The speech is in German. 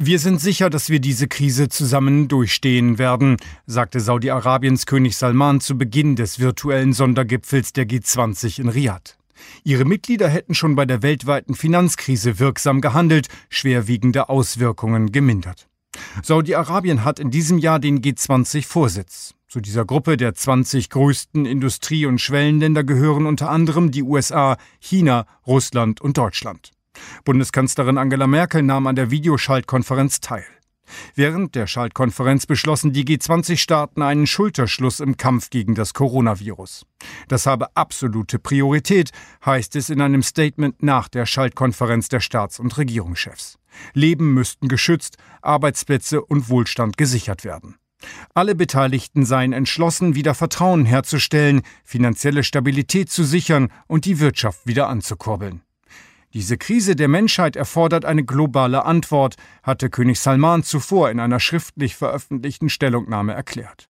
Wir sind sicher, dass wir diese Krise zusammen durchstehen werden, sagte Saudi-Arabiens König Salman zu Beginn des virtuellen Sondergipfels der G20 in Riad. Ihre Mitglieder hätten schon bei der weltweiten Finanzkrise wirksam gehandelt, schwerwiegende Auswirkungen gemindert. Saudi-Arabien hat in diesem Jahr den G20-Vorsitz. Zu dieser Gruppe der 20 größten Industrie- und Schwellenländer gehören unter anderem die USA, China, Russland und Deutschland. Bundeskanzlerin Angela Merkel nahm an der Videoschaltkonferenz teil. Während der Schaltkonferenz beschlossen die G20-Staaten einen Schulterschluss im Kampf gegen das Coronavirus. Das habe absolute Priorität, heißt es in einem Statement nach der Schaltkonferenz der Staats- und Regierungschefs. Leben müssten geschützt, Arbeitsplätze und Wohlstand gesichert werden. Alle Beteiligten seien entschlossen, wieder Vertrauen herzustellen, finanzielle Stabilität zu sichern und die Wirtschaft wieder anzukurbeln. Diese Krise der Menschheit erfordert eine globale Antwort, hatte König Salman zuvor in einer schriftlich veröffentlichten Stellungnahme erklärt.